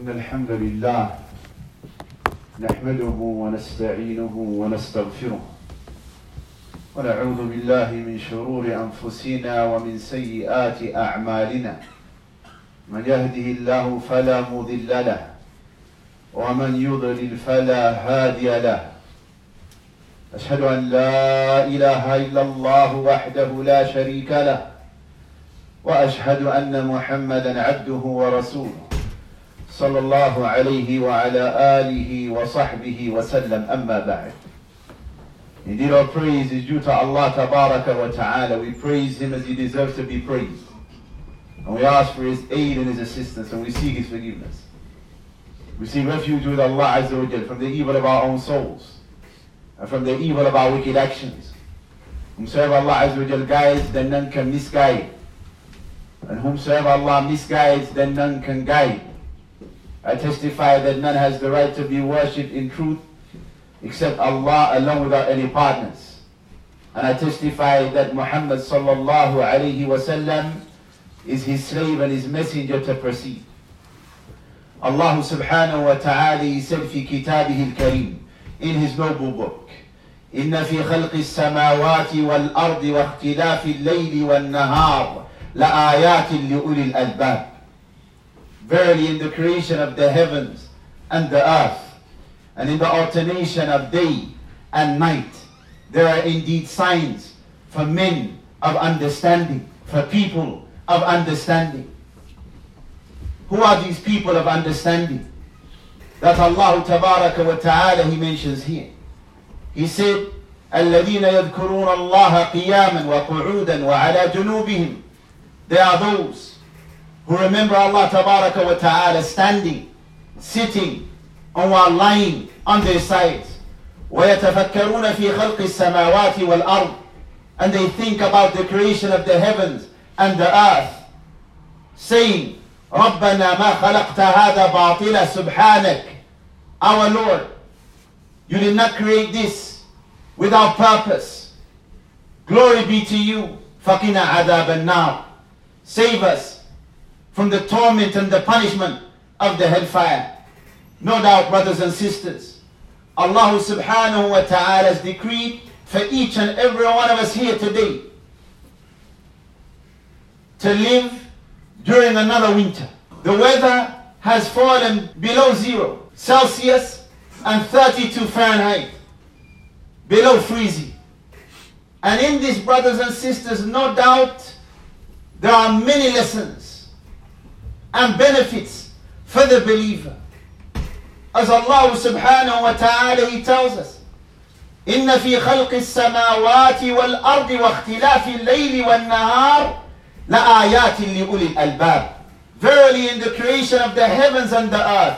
إن الحمد لله نحمده ونستعينه ونستغفره ونعوذ بالله من شرور أنفسنا ومن سيئات أعمالنا من يهده الله فلا مضل له ومن يضلل فلا هادي له أشهد أن لا إله إلا الله وحده لا شريك له وأشهد أن محمدا عبده ورسوله صلى الله عليه وعلى آله وصحبه وسلم أما بعد. Indeed, our praise is due to Allah Tabaraka wa Ta'ala. We praise Him as He deserves to be praised. And we ask for His aid and His assistance, and we seek His forgiveness. We seek refuge with Allah Azza wa Jal from the evil of our own souls and from the evil of our wicked actions. Whomsoever Allah Azza wa Jal guides, then none can misguide. And whomsoever Allah misguides, then none can guide. I testify that none has the right to be worshipped in truth except Allah alone without any partners. And I testify that Muhammad sallallahu alayhi wa sallam is His slave and His messenger to proceed. Allah subhanahu wa ta'ala, He said في كتابه الكريم, in His noble book, إن في خلق السماوات والأرض واختلاف الليل والنهار لآيات لأولي الألباب. Verily, in the creation of the heavens and the earth, and in the alternation of day and night, there are indeed signs for men of understanding, for people of understanding. Who are these people of understanding that Allah Tabaraka wa Ta'ala He mentions here? He said, الَّذِينَ يَذْكُرُونَ اللَّهَ قِيَامًا وَقُعُودًا وَعَلَى جُنُوبِهِمْ. They are those who remember Allah Tabaraka wa Ta'ala standing, sitting, or while lying on their sides. وَيَتَفَكَّرُونَ فِي خَلْقِ السَّمَاوَاتِ وَالْأَرْضِ. And they think about the creation of the heavens and the earth, saying, رَبَّنَا مَا خَلَقْتَ هَذَا بَاطِلًا سُبْحَانَكَ. Our Lord, You did not create this without purpose. Glory be to You. فَقِنَا عَذَابَ النَّارِ. Save us from the torment and the punishment of the hellfire. No doubt, brothers and sisters, Allah subhanahu wa ta'ala has decreed for each and every one of us here today to live during another winter. The weather has fallen below 0 Celsius and 32 Fahrenheit, below freezing. And in this, brothers and sisters, no doubt there are many lessons and benefits for the believer. As Allah subhanahu wa ta'ala, He tells us, إِنَّ فِي خَلْقِ السَّمَاوَاتِ وَالْأَرْضِ وَاخْتِلَافِ اللَّيْلِ وَالنَّهَارِ لَآيَاتٍ لِأُولِي الْأَلْبَابِ. Verily, in the creation of the heavens and the earth,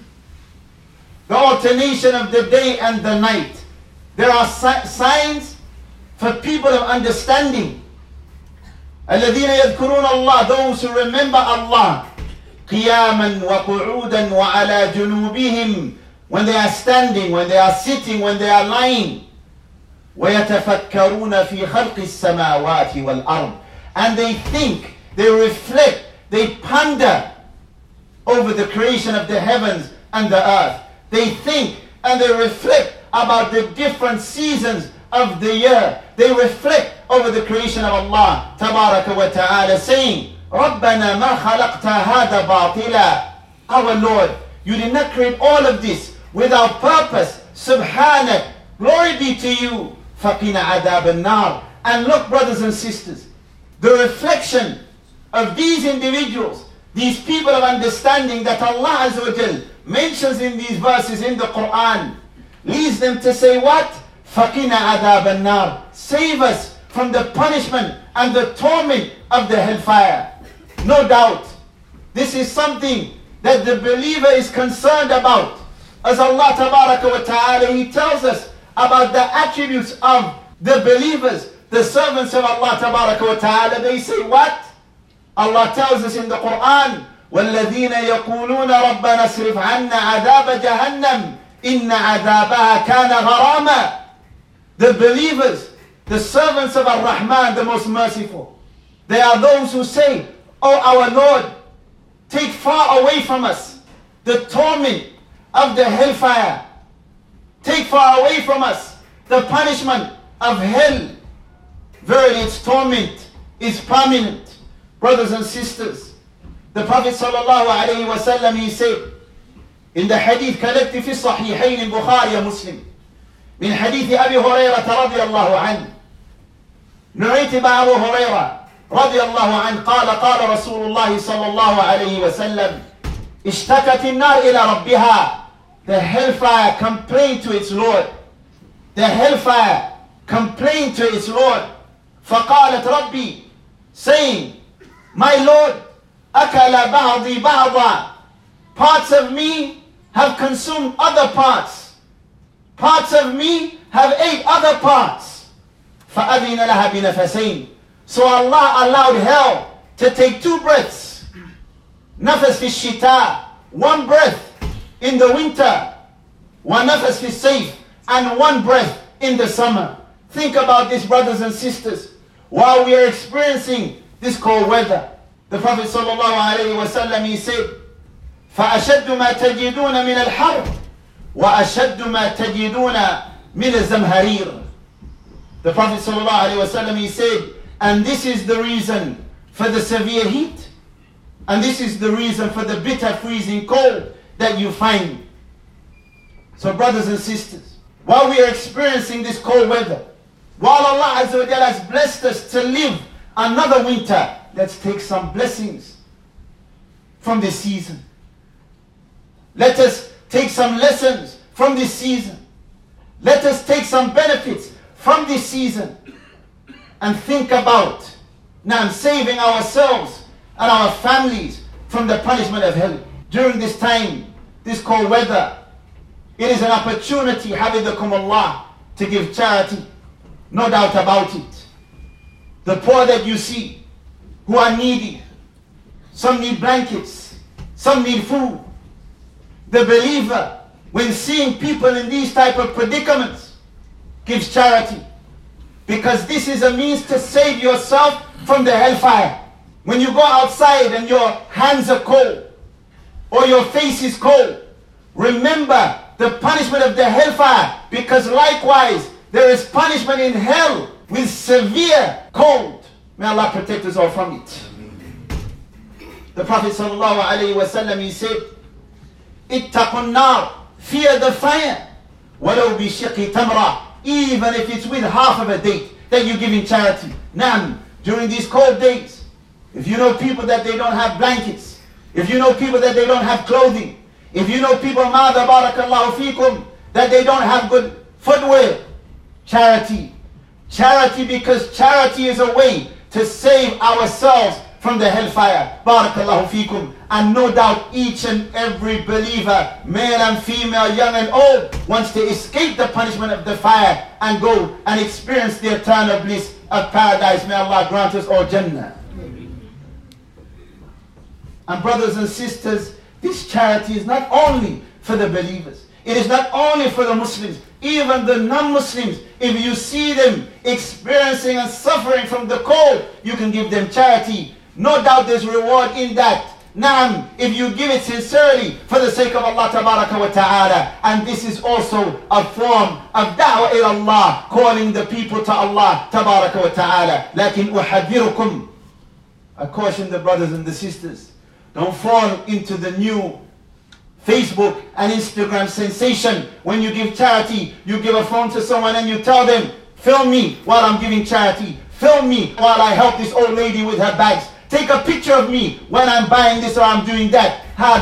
the alternation of the day and the night, there are signs for people of understanding. الَّذِينَ يَذْكُرُونَ اللَّهِ. Those who remember Allah, قِيَامًا وَقُعُودًا وَعَلَى جُنُوبِهِمْ. When they are standing, when they are sitting, when they are lying. وَيَتَفَكَّرُونَ فِي خَلْقِ السَّمَاوَاتِ وَالْأَرْضِ. And they think, they reflect, they ponder over the creation of the heavens and the earth. They think and they reflect about the different seasons of the year. They reflect over the creation of Allah Tabaraka wa Ta'ala, saying, رَبَّنَا مَا خَلَقْتَ هَذَا بَاطِلًا. Our Lord, You did not create all of this without purpose. Subhanak. Glory be to You. فَقِنَا عَذَابَ النَّارِ. And look, brothers and sisters, the reflection of these individuals, these people of understanding that Allah Azza wa Jal mentions in these verses in the Quran, leads them to say what? فَقِنَا عَذَابَ النَّارِ. Save us from the punishment and the torment of the hellfire. No doubt, this is something that the believer is concerned about. As Allah Tabaraka wa Ta'ala, He tells us about the attributes of the believers, the servants of Allah Tabaraka wa Ta'ala. They say what? Allah tells us in the Quran, وَالَّذِينَ يَقُولُونَ رَبَّنَا اصْرِفْ عَنَّا عَذَابَ جَهَنَّمَ إِنَّ عَذَابَهَا كَانَ غَرَامًا. The believers, the servants of Ar-Rahman, the most merciful, they are those who say, Oh our Lord, take far away from us the torment of the hellfire. Take far away from us the punishment of hell. Verily its torment is permanent. Brothers and sisters, the Prophet sallallahu alayhi wa sallam, he said in the hadith collected في الصحيحين البخاري ومسلم من حديث أبي هريرة رضي الله عنه, narrated by Abu Hurairah رضي الله عنه, قال رسول الله صلى الله عليه وسلم اشتكت النار إلى ربها. The hellfire complained to its Lord. The hellfire complained to its Lord. فقالت ربي, saying, my Lord, أكل بعضي بعضا. Parts of me have consumed other parts. Parts of me have ate other parts. فأذن لها بنفسين. So Allah allowed hell to take two breaths. نفس في الشتاء, one breath in the winter. ونفس في الصيف, and one breath in the summer. Think about this, brothers and sisters. While we are experiencing this cold weather, the Prophet sallallahu alayhi wa sallam, he said, فأشد ما تجدون من الحر وأشد ما تجدون من الزمهرير. The Prophet sallallahu alayhi wa sallam, he said, and this is the reason for the severe heat, and this is the reason for the bitter freezing cold that you find. So brothers and sisters, while we are experiencing this cold weather, while Allah Azza wa Jalla has blessed us to live another winter, let's take some blessings from this season. Let us take some lessons from this season. Let us take some benefits from this season and think about now saving ourselves and our families from the punishment of hell. During this time, this cold weather, it is an opportunity, hafizakum Allah, to give charity. No doubt about it. The poor that you see who are needy, some need blankets, some need food. The believer, when seeing people in these type of predicaments, gives charity. Because this is a means to save yourself from the hellfire. When you go outside and your hands are cold, or your face is cold, remember the punishment of the hellfire, because likewise there is punishment in hell with severe cold. May Allah protect us all from it. The Prophet sallallahu alaihi wasallam, he said, ittaqun nar, fear the fire, walau bi shiqi tamra, even if it's with half of a date that you give in charity. Now, during these cold days, if you know people that they don't have blankets, if you know people that they don't have clothing, if you know people, ma barakallahu fikum, that they don't have good footwear, charity. Charity, because charity is a way to save ourselves from the hellfire. Barakallahu fikum. And no doubt each and every believer, male and female, young and old, wants to escape the punishment of the fire and go and experience the eternal bliss of paradise. May Allah grant us all Jannah. And brothers and sisters, this charity is not only for the believers. It is not only for the Muslims. Even the non-Muslims, if you see them experiencing and suffering from the cold, you can give them charity. No doubt there's reward in that. Naam, if you give it sincerely for the sake of Allah tabaraka wa ta'ala. And this is also a form of da'wah ila Allah, calling the people to Allah tabaraka wa ta'ala. Lakin uhadhirukum, I caution the brothers and the sisters, don't fall into the new Facebook and Instagram sensation. When you give charity, you give a phone to someone and you tell them, film me while I'm giving charity. Film me while I help this old lady with her bags. Take a picture of me when I'm buying this or I'm doing that.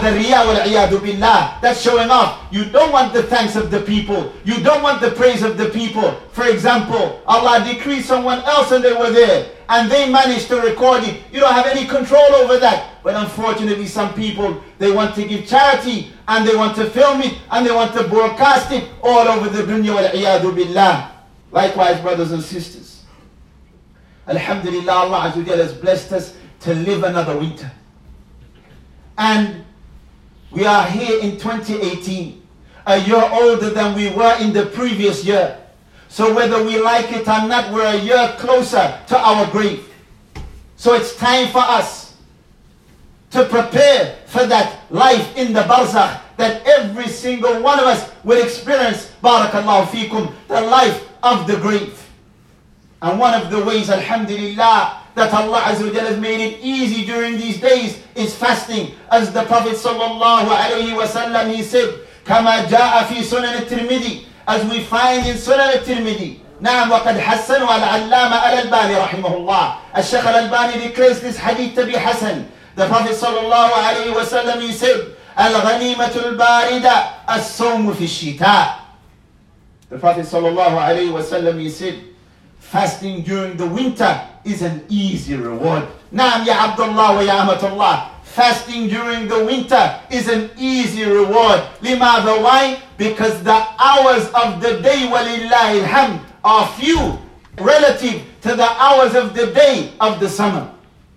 That's showing off. You don't want the thanks of the people. You don't want the praise of the people. For example, Allah decreed someone else and they were there and they managed to record it. You don't have any control over that. But unfortunately, some people, they want to give charity and they want to film it and they want to broadcast it all over the dunya wal-iyadu billah. Likewise, brothers and sisters, alhamdulillah, Allah Azza wa Jalla has blessed us to live another winter. And we are here in 2018, a year older than we were in the previous year. So whether we like it or not, we're a year closer to our grave. So it's time for us to prepare for that life in the barzakh that every single one of us will experience, barakallahu feekum, the life of the grave. And one of the ways, alhamdulillah, that Allah Azza wa Jalla has made it easy during these days is fasting. As the Prophet sallallahu alayhi wa sallam, he said, كما جاء في سنن الترمذي, as we find in Sunan al-Tirmidhi. نعم وقد حسنه العلامة الألباني رحمه الله. الشيخ الألباني declares this hadith to be Hasan. The Prophet sallallahu alayhi wa sallam, he said, الغنيمة الباردة الصوم في الشتاء. The Prophet sallallahu alayhi wa sallam, he said, fasting during the winter is an easy reward. Naam ya Abdullah wa ya Amatullah. Fasting during the winter is an easy reward. Limadha? Why? Because the hours of the day, walillahi alhamd, are few relative to the hours of the day of the summer.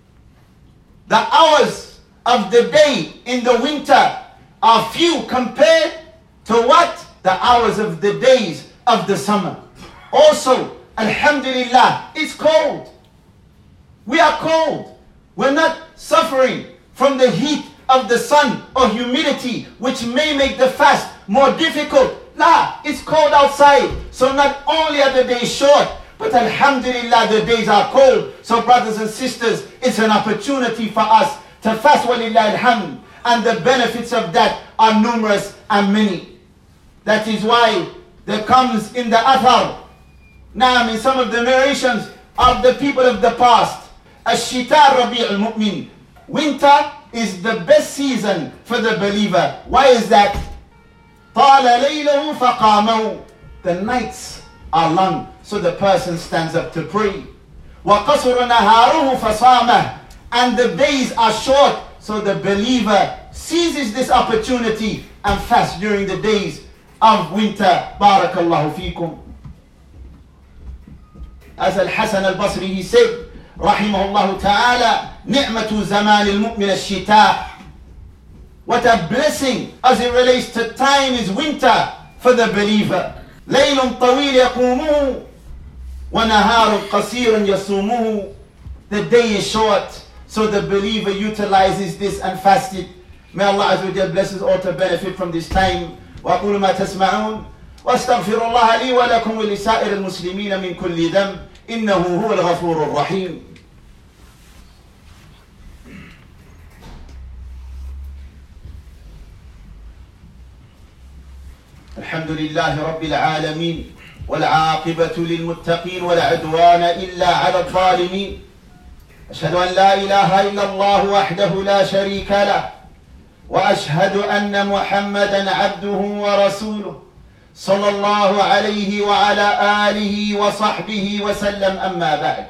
The hours of the day in the winter are few compared to what? The hours of the days of the summer. Also, alhamdulillah, it's cold. We are cold. We're not suffering from the heat of the sun or humidity, which may make the fast more difficult. La, it's cold outside. So not only are the days short, but alhamdulillah, the days are cold. So brothers and sisters, it's an opportunity for us to fast, walillah alhamd. And the benefits of that are numerous and many. That is why there comes in the athar, now in some of the narrations of the people of the past, Ash-shita rabi' al-mu'min. Winter is the best season for the believer. Why is that? طَالَ لَيْلَهُ فَقَامَهُ. The nights are long, so the person stands up to pray. وَقَصُرَ نَهَارُهُ فَصَامَهُ. And the days are short, so the believer seizes this opportunity and fasts during the days of winter. Barakallahu feekum. As Al-Hasan al-Basri, he said, rahimahullah ta'ala, ni'matu zaman al-mu'min al-shita. What a blessing as it relates to time is winter for the believer. Laylun tawil yaqumuhu wa naharun qasirun yasumuhu. The day is short, so the believer utilizes this and fasts it. May Allah Azza wa Jalla bless us all to benefit from this time. Wa aqulu ma tasma'un. واستغفر الله لي ولكم ولسائر المسلمين من كل ذنب إنه هو الغفور الرحيم. الحمد لله رب العالمين والعاقبة للمتقين ولا عدوان إلا على الظالمين. أشهد أن لا إله إلا الله وحده لا شريك له وأشهد أن محمدا عبده ورسوله صلى الله عليه وعلى آله وصحبه وسلم. أما بعد.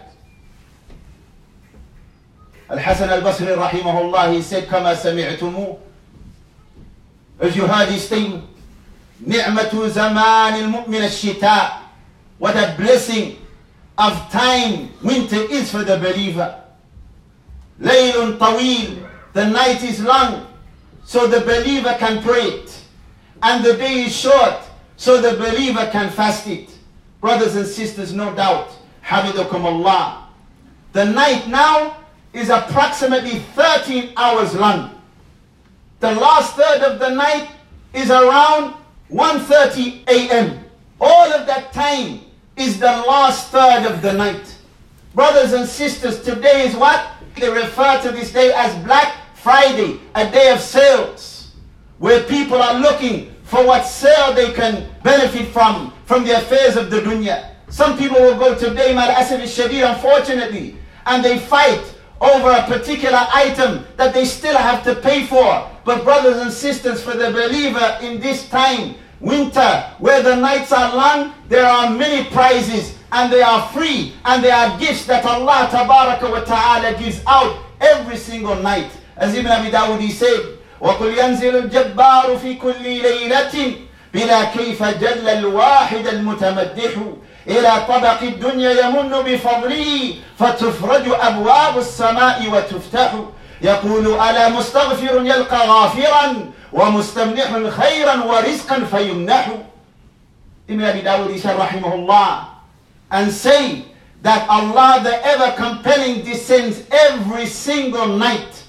Al-Hasan al-Basri rahimahullah, he said, كما سمعتموه, as you heard his statement, نعمة زمان المؤمن الشتاء. What a blessing of time winter is for the believer. ليل طويل, the night is long, so the believer can pray it, and the day is short, so the believer can fast it. Brothers and sisters, no doubt, Habidakum Allah, the night now is approximately 13 hours long. The last third of the night is around 1:30 a.m. All of that time is the last third of the night. Brothers and sisters, today is what? They refer to this day as Black Friday, a day of sales, where people are looking for what sale they can benefit from the affairs of the dunya. Some people will go today, mal asaf al-shadid, unfortunately, and they fight over a particular item that they still have to pay for. But brothers and sisters, for the believer in this time, winter, where the nights are long, there are many prizes, and they are free, and there are gifts that Allah tabaraka wa ta'ala gives out every single night. As Ibn Abi Dawud, he said, وَقُلْ يَنْزِلُ الْجَبَّارُ فِي كُلِّ لَيْلَةٍ بِلَا كَيْفَ جَلَّ الْوَاحِدَ الْمُتَمَدِّحُ إِلَى طَبَقِ الدُّنْيَا يَمُنُّ بِفَضْلِهِ فَتُفْرَجُ أَبْوَابُ السَّمَاءِ وَتُفْتَحُ يَقُولُ أَلَا مُسْتَغْفِرٌ يَلْقَى غَافِرًا وَمُسْتَمْنِحٌ خَيْرًا وَرِزْقًا فَيُمْنَحُ. Ibn Abi Dawud, he said, rahimahullah, and say that Allah the ever compelling descends every single night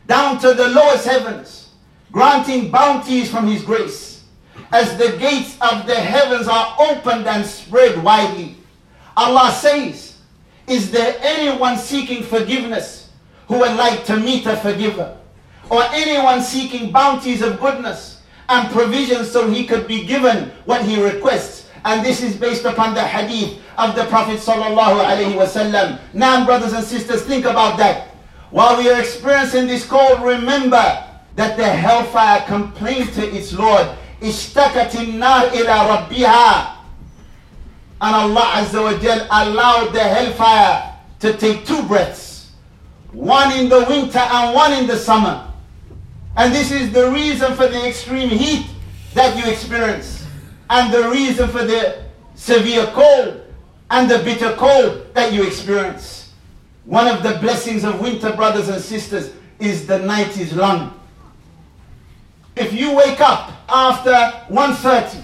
down to the lowest heavens, granting bounties from His grace. As the gates of the heavens are opened and spread widely, Allah says, is there anyone seeking forgiveness who would like to meet a forgiver? Or anyone seeking bounties of goodness and provisions so he could be given what he requests? And this is based upon the hadith of the Prophet sallallahu alaihi wasallam. Now, brothers and sisters, think about that. While we are experiencing this cold, remember that the hellfire complained to its Lord, اشتكت النار إلى ربها. And Allah Azza wa Jal allowed the hellfire to take two breaths, one in the winter and one in the summer. And this is the reason for the extreme heat that you experience, and the reason for the severe cold and the bitter cold that you experience. One of the blessings of winter, brothers and sisters, is the night is long. If you wake up after 1:30,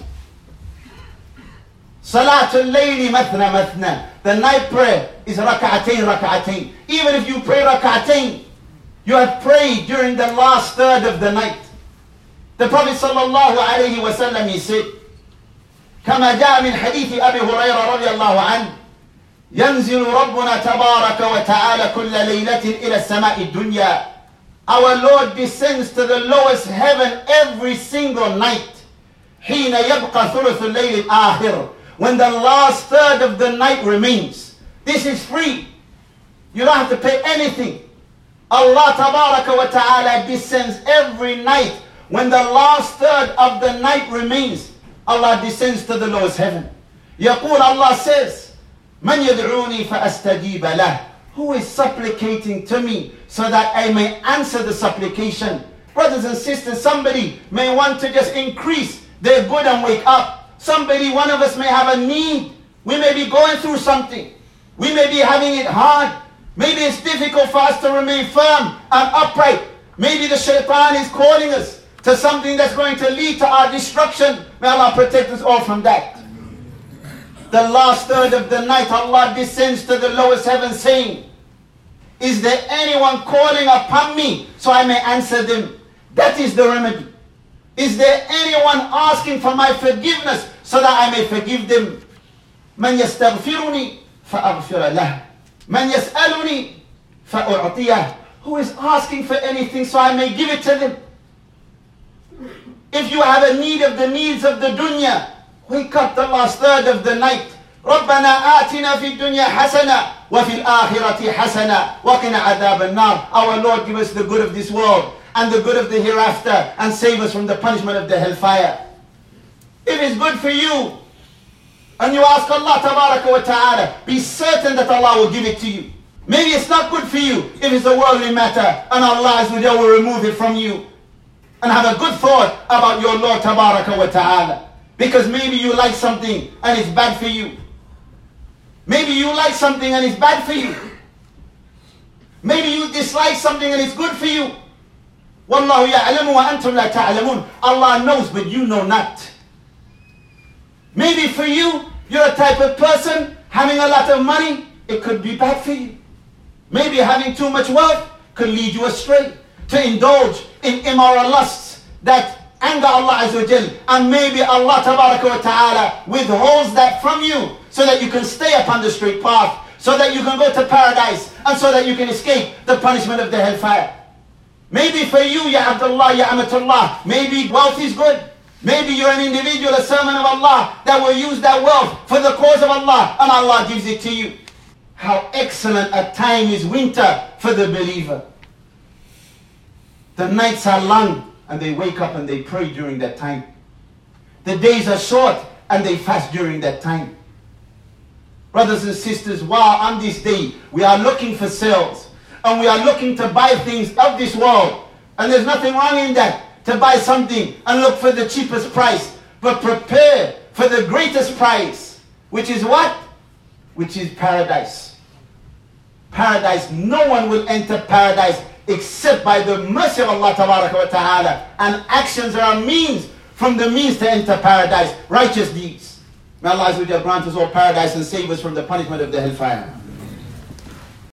Salatul Layli mathna mathna, the night prayer is rak'atayn rak'atayn. Even if you pray rak'atayn, you have prayed during the last third of the night. The Prophet sallallahu alayhi wa sallam, he said, كما جاء من حديث أبي هريرة رضي الله عنه ينزل ربنا تبارك وتعالى كل ليلة إلى السماء الدنيا. Our Lord descends to the lowest heaven every single night. حين يبقى ثلث الليل الآخر, when the last third of the night remains. This is free. You don't have to pay anything. Allah tabaraka wa ta'ala descends every night. When the last third of the night remains, Allah descends to the lowest heaven. يقول, Allah says, من يدعوني فأستجيب له. Who is supplicating to me so that I may answer the supplication? Brothers and sisters, somebody may want to just increase their good and wake up. Somebody, one of us may have a need. We may be going through something. We may be having it hard. Maybe it's difficult for us to remain firm and upright. Maybe the shaitan is calling us to something that's going to lead to our destruction. May Allah protect us all from that. The last third of the night, Allah descends to the lowest heaven saying, is there anyone calling upon me so I may answer them? That is the remedy. Is there anyone asking for my forgiveness so that I may forgive them? من يستغفرني فأغفر له. من يسألني فأعطيه. Who is asking for anything so I may give it to them? If you have a need of the needs of the dunya, wake up the last third of the night. ربنا آتنا في الدنيا حسنة وفي الآخرة حسنة وقنا عذاب النار. Our Lord, give us the good of this world and the good of the hereafter, and save us from the punishment of the hellfire. If it's good for you and you ask Allah tabaraka wa ta'ala, be certain that Allah will give it to you. Maybe it's not good for you if it's a worldly matter, and Allah will remove it from you. And have a good thought about your Lord tabaraka wa ta'ala. Because maybe you like something and it's bad for you. Maybe you like something and it's bad for you. Maybe you dislike something and it's good for you. Wallahu ya'lamu wa antum la ta'lamun. Allah knows, but you know not. Maybe for you, you're a type of person having a lot of money, it could be bad for you. Maybe having too much wealth could lead you astray to indulge in immoral lusts that anger Allah Azza wa Jal. And maybe Allah Tabaraka wa Ta'ala withholds that from you so that you can stay upon the straight path, so that you can go to paradise, and so that you can escape the punishment of the hellfire. Maybe for you, Ya Abdullah, Ya Amatullah, maybe wealth is good. Maybe you're an individual, a servant of Allah, that will use that wealth for the cause of Allah, and Allah gives it to you. How excellent a time is winter for the believer. The nights are long, and they wake up and they pray during that time. The days are short, and they fast during that time. Brothers and sisters, while on this day we are looking for sales, and we are looking to buy things of this world, and there's nothing wrong in that, to buy something and look for the cheapest price, but prepare for the greatest price, which is what? Which is paradise. Paradise, no one will enter paradise except by the mercy of Allah Tabaraka wa Ta'ala, and actions are a means from the means to enter paradise, righteous deeds. May Allah Azza wa Jalla grant us all paradise and save us from the punishment of the hellfire.